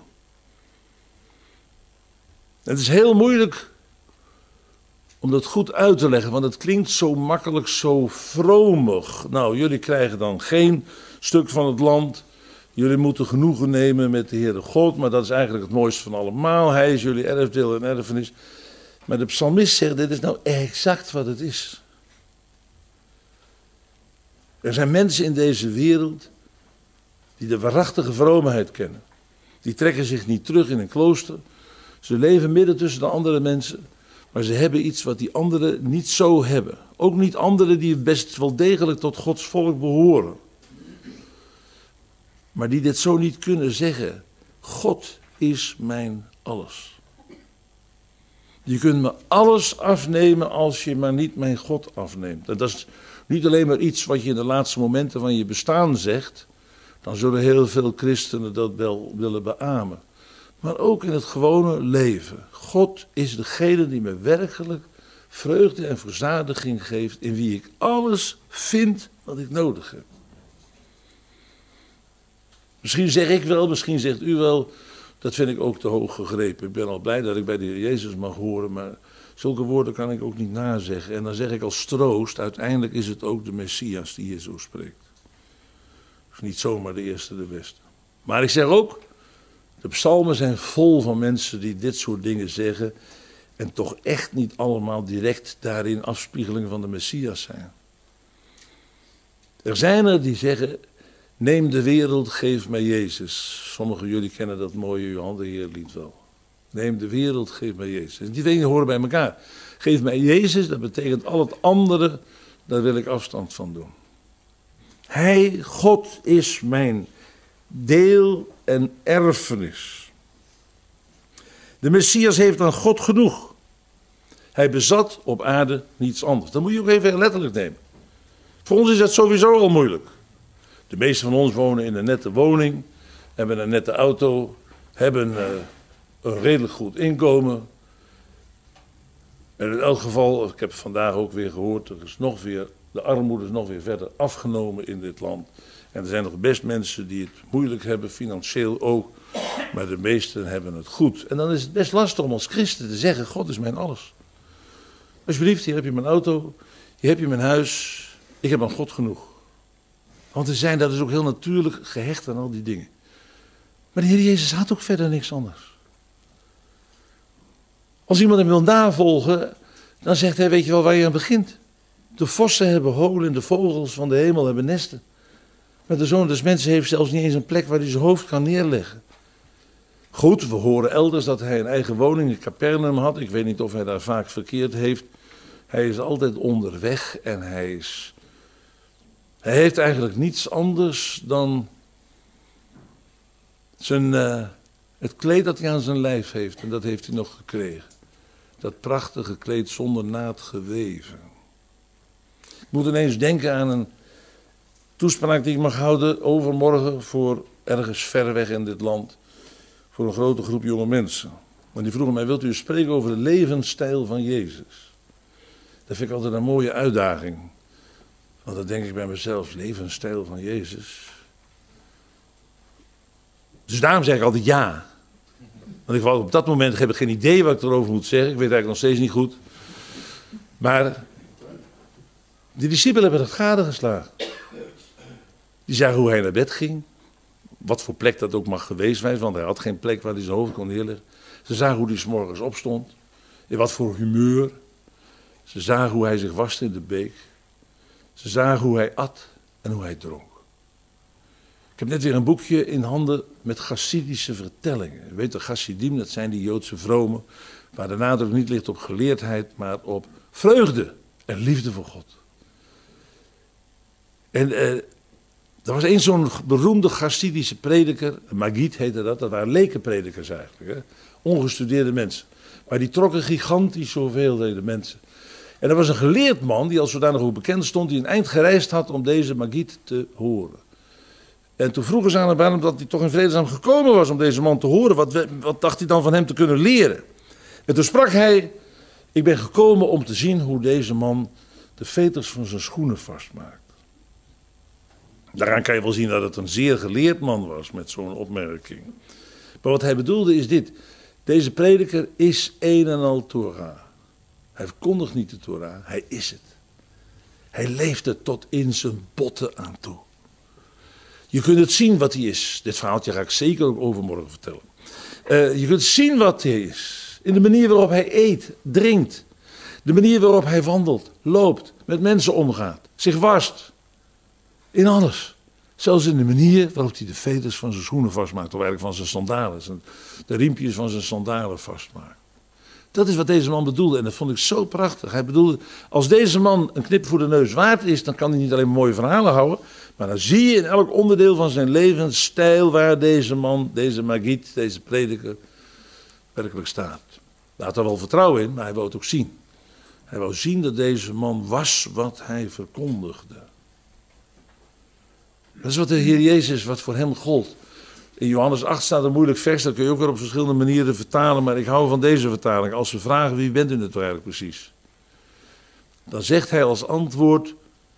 Het is heel moeilijk om dat goed uit te leggen, want het klinkt zo makkelijk, zo vromig. Nou, jullie krijgen dan geen stuk van het land. Jullie moeten genoegen nemen met de Heere God, maar dat is eigenlijk het mooiste van allemaal. Hij is jullie erfdeel en erfenis. Maar de psalmist zegt, dit is nou exact wat het is. Er zijn mensen in deze wereld die de waarachtige vroomheid kennen. Die trekken zich niet terug in een klooster. Ze leven midden tussen de andere mensen. Maar ze hebben iets wat die anderen niet zo hebben. Ook niet anderen die best wel degelijk tot Gods volk behoren. Maar die dit zo niet kunnen zeggen. God is mijn alles. Je kunt me alles afnemen als je maar niet mijn God afneemt. En dat is niet alleen maar iets wat je in de laatste momenten van je bestaan zegt. Dan zullen heel veel christenen dat wel willen beamen. Maar ook in het gewone leven. God is degene die me werkelijk vreugde en verzadiging geeft. In wie ik alles vind wat ik nodig heb. Misschien zeg ik wel, misschien zegt u wel. Dat vind ik ook te hoog gegrepen. Ik ben al blij dat ik bij de Heer Jezus mag horen. Maar zulke woorden kan ik ook niet nazeggen. En dan zeg ik als troost. Uiteindelijk is het ook de Messias die hier zo spreekt. Dus niet zomaar de eerste de beste. Maar ik zeg ook. De psalmen zijn vol van mensen die dit soort dingen zeggen. En toch echt niet allemaal direct daarin afspiegeling van de Messias zijn. Er zijn er die zeggen. Neem de wereld, geef mij Jezus. Sommigen van jullie kennen dat mooie Johan de Heer lied wel. Neem de wereld, geef mij Jezus. En die dingen horen bij elkaar. Geef mij Jezus, dat betekent al het andere, daar wil ik afstand van doen. Hij, God, is mijn deel en erfenis. De Messias heeft aan God genoeg. Hij bezat op aarde niets anders. Dat moet je ook even letterlijk nemen. Voor ons is dat sowieso al moeilijk. De meesten van ons wonen in een nette woning, hebben een nette auto, hebben een redelijk goed inkomen. En in elk geval, ik heb vandaag ook weer gehoord, de armoede is nog weer verder afgenomen in dit land. En er zijn nog best mensen die het moeilijk hebben, financieel ook, maar de meesten hebben het goed. En dan is het best lastig om als christen te zeggen, God is mijn alles. Alsjeblieft, hier heb je mijn auto, hier heb je mijn huis, ik heb aan God genoeg. Want we zijn dat is ook heel natuurlijk gehecht aan al die dingen. Maar de Heer Jezus had ook verder niks anders. Als iemand hem wil navolgen, dan zegt hij, weet je wel waar je aan begint? De vossen hebben holen en de vogels van de hemel hebben nesten. Maar de Zoon des Mensen heeft zelfs niet eens een plek waar hij zijn hoofd kan neerleggen. Goed, we horen elders dat hij een eigen woning in Capernaum had. Ik weet niet of hij daar vaak verkeerd heeft. Hij is altijd onderweg en hij heeft eigenlijk niets anders dan het kleed dat hij aan zijn lijf heeft. En dat heeft hij nog gekregen. Dat prachtige kleed zonder naad geweven. Ik moet ineens denken aan een toespraak die ik mag houden overmorgen voor ergens ver weg in dit land. Voor een grote groep jonge mensen. Want die vroegen mij, wilt u spreken over de levensstijl van Jezus? Dat vind ik altijd een mooie uitdaging. Want dan denk ik bij mezelf, levensstijl van Jezus. Dus daarom zeg ik altijd ja. Want op dat moment heb ik geen idee wat ik erover moet zeggen. Ik weet eigenlijk nog steeds niet goed. Maar de discipelen hebben dat gadegeslagen. Die zagen hoe hij naar bed ging. Wat voor plek dat ook mag geweest zijn. Want hij had geen plek waar hij zijn hoofd kon neerleggen. Ze zagen hoe hij 's morgens opstond. In wat voor humeur. Ze zagen hoe hij zich waste in de beek. Ze zagen hoe hij at en hoe hij dronk. Ik heb net weer een boekje in handen met Chassidische vertellingen. Je weet de Chassidim, dat zijn die Joodse vromen, waar de nadruk niet ligt op geleerdheid, maar op vreugde en liefde voor God. En er was eens zo'n beroemde Chassidische prediker, Magid heette dat waren lekenpredikers eigenlijk, hè? Ongestudeerde mensen. Maar die trokken gigantisch hoeveelheden mensen. En er was een geleerd man, die als zodanig ook bekend stond, die een eind gereisd had om deze Magid te horen. En toen vroegen ze aan hem dat hij toch in vredesnaam gekomen was om deze man te horen. Wat dacht hij dan van hem te kunnen leren? En toen sprak hij, ik ben gekomen om te zien hoe deze man de veters van zijn schoenen vastmaakt. Daaraan kan je wel zien dat het een zeer geleerd man was met zo'n opmerking. Maar wat hij bedoelde is dit. Deze prediker is een en al Torah. Hij verkondigt niet de Torah, hij is het. Hij leeft het tot in zijn botten aan toe. Je kunt het zien wat hij is. Dit verhaaltje ga ik zeker ook overmorgen vertellen. Je kunt zien wat hij is. In de manier waarop hij eet, drinkt. De manier waarop hij wandelt, loopt, met mensen omgaat, zich wast. In alles. Zelfs in de manier waarop hij de veters van zijn schoenen vastmaakt. Of eigenlijk van zijn sandalen. De riempjes van zijn sandalen vastmaakt. Dat is wat deze man bedoelde en dat vond ik zo prachtig. Hij bedoelde, als deze man een knip voor de neus waard is, dan kan hij niet alleen mooie verhalen houden, maar dan zie je in elk onderdeel van zijn levensstijl waar deze man, deze magiet, deze prediker werkelijk staat. Hij had er wel vertrouwen in, maar hij wou het ook zien. Hij wou zien dat deze man was wat hij verkondigde. Dat is wat de Heer Jezus, wat voor hem gold. In Johannes 8 staat een moeilijk vers, dat kun je ook weer op verschillende manieren vertalen, maar ik hou van deze vertaling. Als ze vragen, wie bent u het eigenlijk precies? Dan zegt hij als antwoord,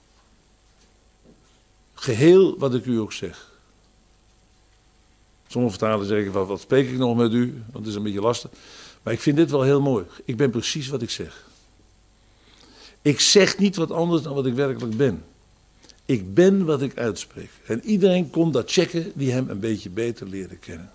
geheel wat ik u ook zeg. Sommige vertalen zeggen, wat spreek ik nog met u? Want het is een beetje lastig. Maar ik vind dit wel heel mooi. Ik ben precies wat ik zeg. Ik zeg niet wat anders dan wat ik werkelijk ben. Ik ben wat ik uitspreek. En iedereen kon dat checken die hem een beetje beter leren kennen.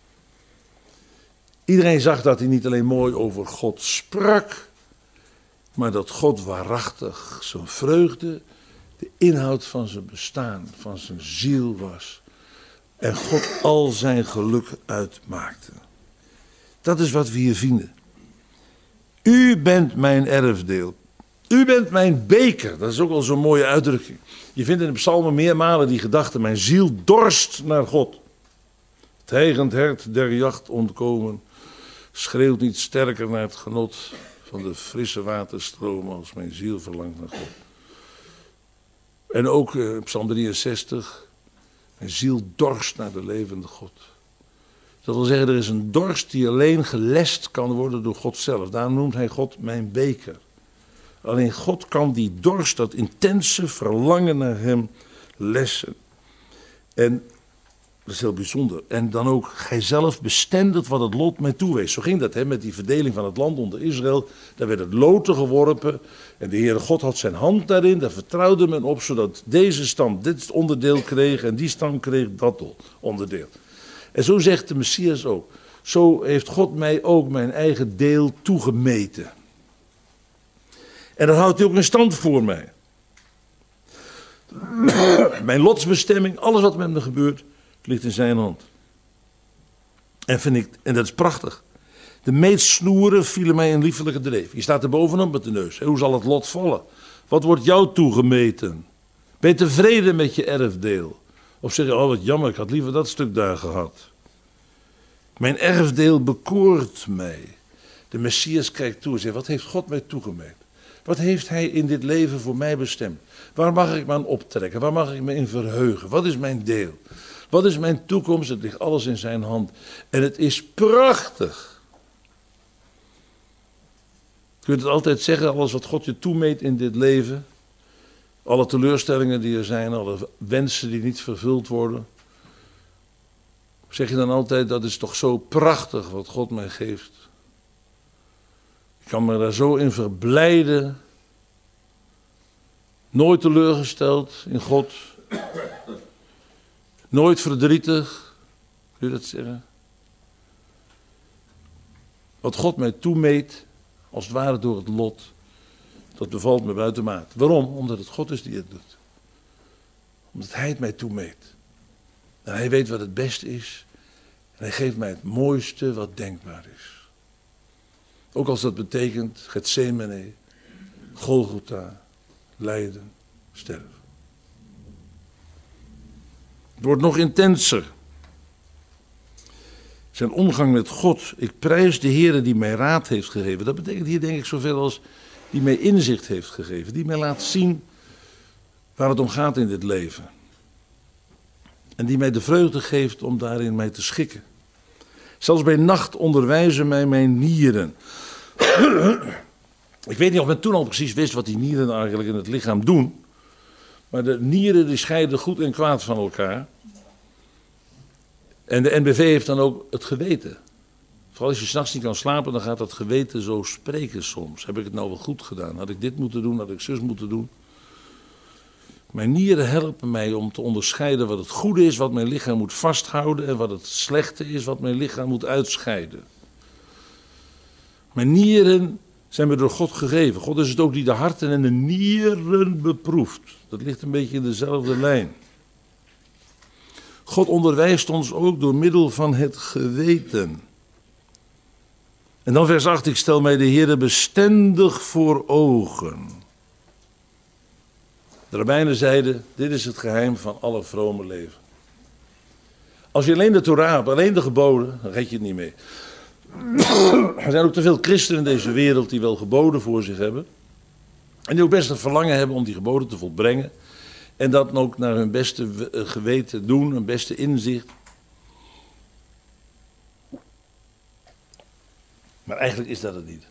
Iedereen zag dat hij niet alleen mooi over God sprak, maar dat God waarachtig zijn vreugde, de inhoud van zijn bestaan, van zijn ziel was. En God al zijn geluk uitmaakte. Dat is wat we hier vinden. U bent mijn erfdeel. U bent mijn beker. Dat is ook al zo'n mooie uitdrukking. Je vindt in de psalmen meermalen die gedachte, mijn ziel dorst naar God. Het hijgend hert der jacht ontkomen, schreeuwt niet sterker naar het genot van de frisse waterstromen als mijn ziel verlangt naar God. En ook psalm 63, mijn ziel dorst naar de levende God. Dat wil zeggen, er is een dorst die alleen gelest kan worden door God zelf. Daarom noemt hij God mijn beker. Alleen God kan die dorst, dat intense verlangen naar hem, lessen. En dat is heel bijzonder. En dan ook, gij zelf bestendigt wat het lot mij toewees. Zo ging dat met die verdeling van het land onder Israël. Daar werd het loten geworpen. En de Heere God had zijn hand daarin. Daar vertrouwde men op, zodat deze stam dit onderdeel kreeg en die stam kreeg dat onderdeel. En zo zegt de Messias ook. Zo heeft God mij ook mijn eigen deel toegemeten. En dat houdt hij ook in stand voor mij. Mijn lotsbestemming, alles wat met me gebeurt, ligt in zijn hand. En dat is prachtig. De meetsnoeren vielen mij een liefelijke dreef. Je staat er bovenop met de neus. Hoe zal het lot vallen? Wat wordt jou toegemeten? Ben je tevreden met je erfdeel? Of zeg je, oh wat jammer, ik had liever dat stuk daar gehad. Mijn erfdeel bekoort mij. De Messias kijkt toe en zegt, wat heeft God mij toegemeten? Wat heeft hij in dit leven voor mij bestemd? Waar mag ik me aan optrekken? Waar mag ik me in verheugen? Wat is mijn deel? Wat is mijn toekomst? Het ligt alles in zijn hand. En het is prachtig. Je kunt het altijd zeggen, alles wat God je toemeet in dit leven. Alle teleurstellingen die er zijn, alle wensen die niet vervuld worden. Zeg je dan altijd, dat is toch zo prachtig wat God mij geeft. Ik kan me daar zo in verblijden. Nooit teleurgesteld in God. Nooit verdrietig. Kun je dat zeggen? Wat God mij toemeet, als het ware door het lot, dat bevalt me buitenmaat. Waarom? Omdat het God is die het doet. Omdat hij het mij toemeet. En hij weet wat het beste is. En hij geeft mij het mooiste wat denkbaar is. Ook als dat betekent Getsemane, Golgotha, lijden, sterven. Het wordt nog intenser. Zijn omgang met God. Ik prijs de Heere die mij raad heeft gegeven. Dat betekent hier denk ik zoveel als die mij inzicht heeft gegeven. Die mij laat zien waar het om gaat in dit leven. En die mij de vreugde geeft om daarin mij te schikken. Zelfs bij nacht onderwijzen mij mijn nieren. Ik weet niet of men toen al precies wist wat die nieren eigenlijk in het lichaam doen. Maar de nieren die scheiden goed en kwaad van elkaar. En de NBV heeft dan ook het geweten. Vooral als je 's nachts niet kan slapen, dan gaat dat geweten zo spreken soms. Heb ik het nou wel goed gedaan? Had ik dit moeten doen? Had ik zus moeten doen? Mijn nieren helpen mij om te onderscheiden wat het goede is, wat mijn lichaam moet vasthouden, en wat het slechte is, wat mijn lichaam moet uitscheiden. Mijn nieren zijn me door God gegeven. God is het ook die de harten en de nieren beproeft. Dat ligt een beetje in dezelfde lijn. God onderwijst ons ook door middel van het geweten. En dan vers 8, ik stel mij de Heere bestendig voor ogen. De rabbijnen zeiden, dit is het geheim van alle vrome leven. Als je alleen de Torah hebt, alleen de geboden, dan red je het niet mee. Er zijn ook te veel christenen in deze wereld die wel geboden voor zich hebben. En die ook best een verlangen hebben om die geboden te volbrengen. En dat ook naar hun beste geweten doen, hun beste inzicht. Maar eigenlijk is dat het niet.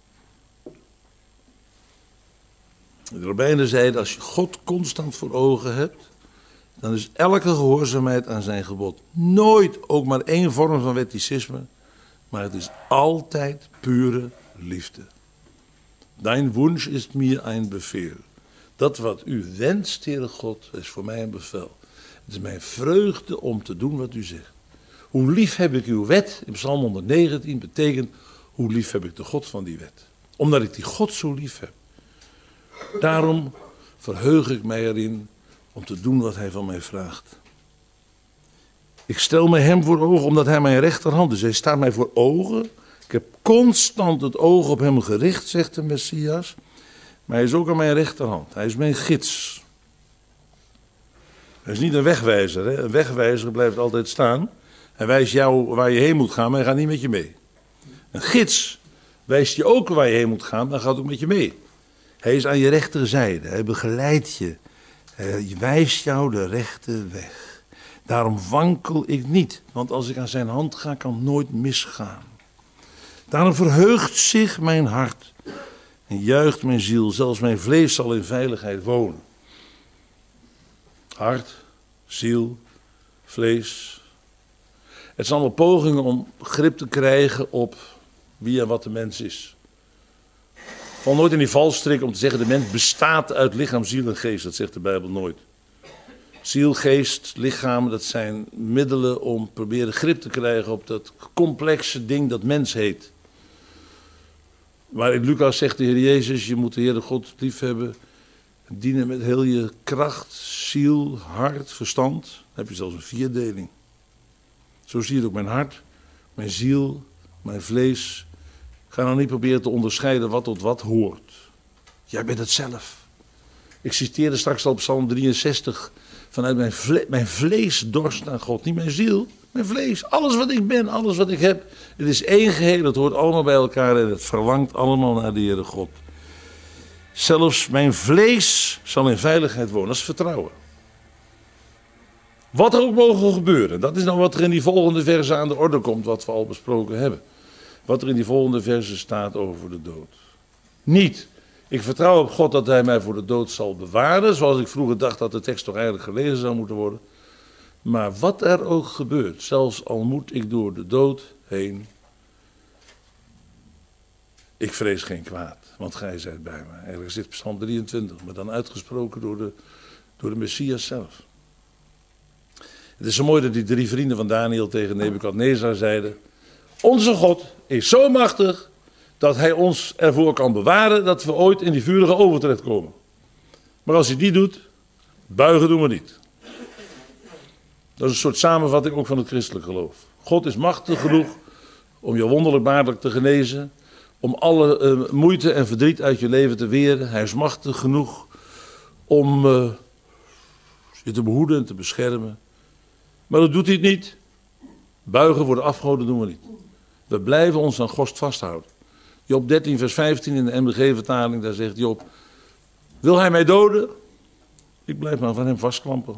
De rabbijnen zeiden, als je God constant voor ogen hebt, dan is elke gehoorzaamheid aan zijn gebod nooit ook maar één vorm van wetticisme, maar het is altijd pure liefde. Dein Wunsch ist mir ein Befehl. Dat wat u wenst, Heere God, is voor mij een bevel. Het is mijn vreugde om te doen wat u zegt. Hoe lief heb ik uw wet, in Psalm 119, betekent, hoe lief heb ik de God van die wet. Omdat ik die God zo lief heb. Daarom verheug ik mij erin om te doen wat hij van mij vraagt. Ik stel mij hem voor ogen omdat hij mijn rechterhand is. Hij staat mij voor ogen. Ik heb constant het oog op hem gericht, zegt de Messias. Maar hij is ook aan mijn rechterhand. Hij is mijn gids. Hij is niet een wegwijzer. Hè? Een wegwijzer blijft altijd staan. Hij wijst jou waar je heen moet gaan, maar hij gaat niet met je mee. Een gids wijst je ook waar je heen moet gaan, maar hij gaat ook met je mee. Hij is aan je rechterzijde. Hij begeleidt je. Hij wijst jou de rechte weg. Daarom wankel ik niet. Want als ik aan zijn hand ga, kan het nooit misgaan. Daarom verheugt zich mijn hart. En juicht mijn ziel. Zelfs mijn vlees zal in veiligheid wonen. Hart, ziel, vlees. Het zijn allemaal pogingen om grip te krijgen op wie en wat de mens is. Val nooit in die valstrik om te zeggen, de mens bestaat uit lichaam, ziel en geest. Dat zegt de Bijbel nooit. Ziel, geest, lichaam, dat zijn middelen om proberen grip te krijgen op dat complexe ding dat mens heet. Maar in Lucas zegt de Heer Jezus, je moet de Heere God lief hebben. Dienen met heel je kracht, ziel, hart, verstand. Dan heb je zelfs een vierdeling. Zo zie je ook mijn hart, mijn ziel, mijn vlees. Ga nou niet proberen te onderscheiden wat tot wat hoort. Jij bent het zelf. Ik citeerde straks al Psalm 63. Vanuit mijn vlees dorst naar God. Niet mijn ziel, mijn vlees. Alles wat ik ben, alles wat ik heb. Het is één geheel, het hoort allemaal bij elkaar en het verlangt allemaal naar de Heere God. Zelfs mijn vlees zal in veiligheid wonen. Dat is vertrouwen. Wat er ook mogen gebeuren. Dat is nou wat er in die volgende verse aan de orde komt, wat we al besproken hebben. Wat er in die volgende verse staat over de dood. Niet, ik vertrouw op God dat hij mij voor de dood zal bewaren, zoals ik vroeger dacht dat de tekst toch eigenlijk gelezen zou moeten worden. Maar wat er ook gebeurt, zelfs al moet ik door de dood heen, ik vrees geen kwaad, want gij zijt bij mij. Eigenlijk zit Psalm 23, maar dan uitgesproken door de Messias zelf. Het is zo mooi dat die 3 vrienden van Daniel tegen Nebukadnezar zeiden, onze God is zo machtig dat hij ons ervoor kan bewaren dat we ooit in die vurige oven terechtkomen. Maar als hij die doet, buigen doen we niet. Dat is een soort samenvatting ook van het christelijk geloof. God is machtig genoeg om je wonderbaarlijk te genezen, om alle moeite en verdriet uit je leven te weren. Hij is machtig genoeg om je te behoeden en te beschermen. Maar dat doet hij het niet. Buigen voor de afgoden doen we niet. We blijven ons aan God vasthouden. Job 13 vers 15 in de MBG-vertaling, daar zegt Job, wil hij mij doden? Ik blijf maar van hem vastklampen.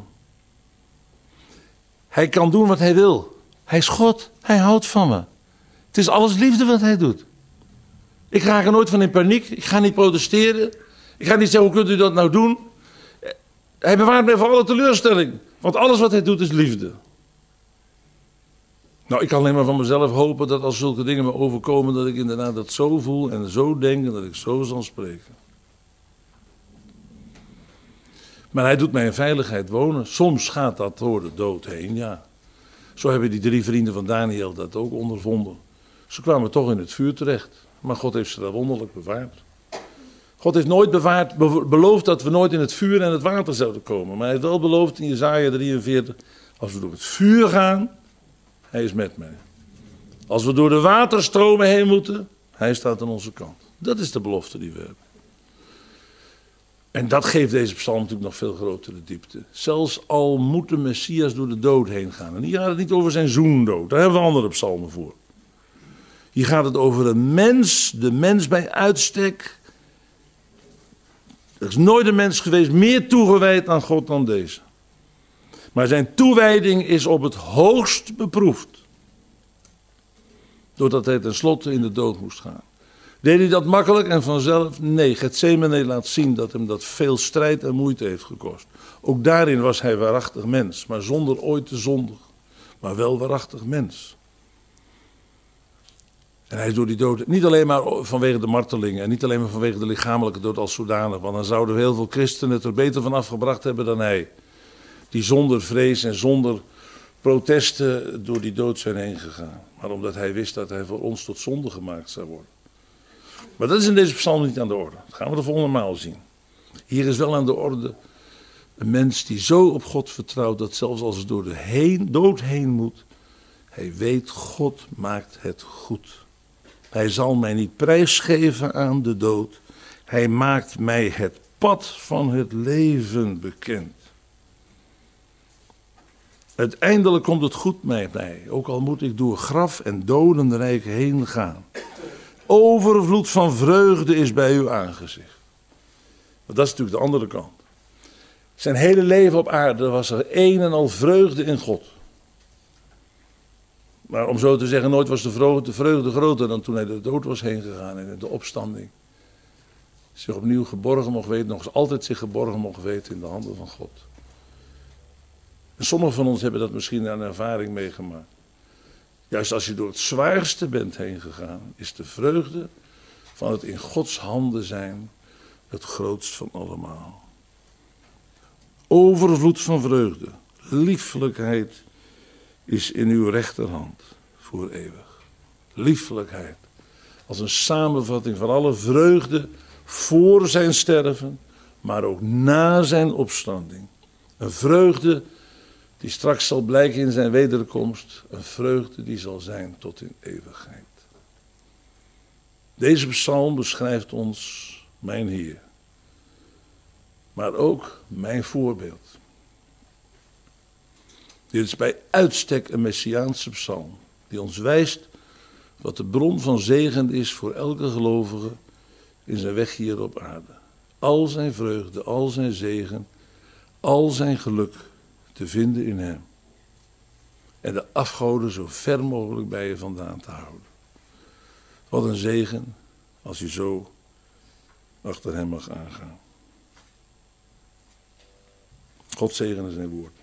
Hij kan doen wat hij wil. Hij is God, hij houdt van me. Het is alles liefde wat hij doet. Ik raak er nooit van in paniek, ik ga niet protesteren. Ik ga niet zeggen, hoe kunt u dat nou doen? Hij bewaart mij voor alle teleurstelling. Want alles wat hij doet is liefde. Nou, ik kan alleen maar van mezelf hopen dat als zulke dingen me overkomen, dat ik inderdaad dat zo voel en zo denk en dat ik zo zal spreken. Maar hij doet mij in veiligheid wonen. Soms gaat dat door de dood heen, ja. Zo hebben die 3 vrienden van Daniel dat ook ondervonden. Ze kwamen toch in het vuur terecht. Maar God heeft ze daar wonderlijk bewaard. God heeft nooit beloofd dat we nooit in het vuur en het water zouden komen. Maar hij heeft wel beloofd in Jesaja 43, als we door het vuur gaan, hij is met mij. Als we door de waterstromen heen moeten, hij staat aan onze kant. Dat is de belofte die we hebben. En dat geeft deze psalm natuurlijk nog veel grotere diepte. Zelfs al moet de Messias door de dood heen gaan. En hier gaat het niet over zijn zoendood. Daar hebben we andere psalmen voor. Hier gaat het over een mens, de mens bij uitstek. Er is nooit een mens geweest meer toegewijd aan God dan deze. Maar zijn toewijding is op het hoogst beproefd. Doordat hij tenslotte in de dood moest gaan. Deed hij dat makkelijk en vanzelf? Nee, Getsemane laat zien dat hem dat veel strijd en moeite heeft gekost. Ook daarin was hij waarachtig mens, maar zonder ooit te zondigen. Maar wel waarachtig mens. En hij is door die dood, niet alleen maar vanwege de martelingen en niet alleen maar vanwege de lichamelijke dood als zodanig, want dan zouden heel veel christenen het er beter van afgebracht hebben dan hij. Die zonder vrees en zonder protesten door die dood zijn heen gegaan. Maar omdat hij wist dat hij voor ons tot zonde gemaakt zou worden. Maar dat is in deze psalm niet aan de orde. Dat gaan we de volgende maal zien. Hier is wel aan de orde een mens die zo op God vertrouwt dat zelfs als het door de dood heen moet, hij weet God maakt het goed. Hij zal mij niet prijsgeven aan de dood. Hij maakt mij het pad van het leven bekend. Uiteindelijk komt het goed met mij, ook al moet ik door graf en dodenrijk heen gaan. Overvloed van vreugde is bij uw aangezicht. Want dat is natuurlijk de andere kant. Zijn hele leven op aarde was er een en al vreugde in God. Maar om zo te zeggen, nooit was de vreugde groter dan toen hij de dood was heen gegaan en in de opstanding. Zich opnieuw geborgen mocht weten, nog eens altijd zich geborgen mocht weten in de handen van God. En sommigen van ons hebben dat misschien aan ervaring meegemaakt. Juist als je door het zwaarste bent heen gegaan, is de vreugde van het in Gods handen zijn het grootst van allemaal. Overvloed van vreugde, liefelijkheid is in uw rechterhand voor eeuwig. Liefelijkheid, als een samenvatting van alle vreugde voor zijn sterven, maar ook na zijn opstanding. Een vreugde die straks zal blijken in zijn wederkomst, een vreugde die zal zijn tot in eeuwigheid. Deze psalm beschrijft ons mijn Heer, maar ook mijn voorbeeld. Dit is bij uitstek een messiaanse psalm, die ons wijst wat de bron van zegen is voor elke gelovige in zijn weg hier op aarde. Al zijn vreugde, al zijn zegen, al zijn geluk te vinden in hem. En de afgoden zo ver mogelijk bij je vandaan te houden. Wat een zegen als je zo achter hem mag aangaan. God zegene zijn woord.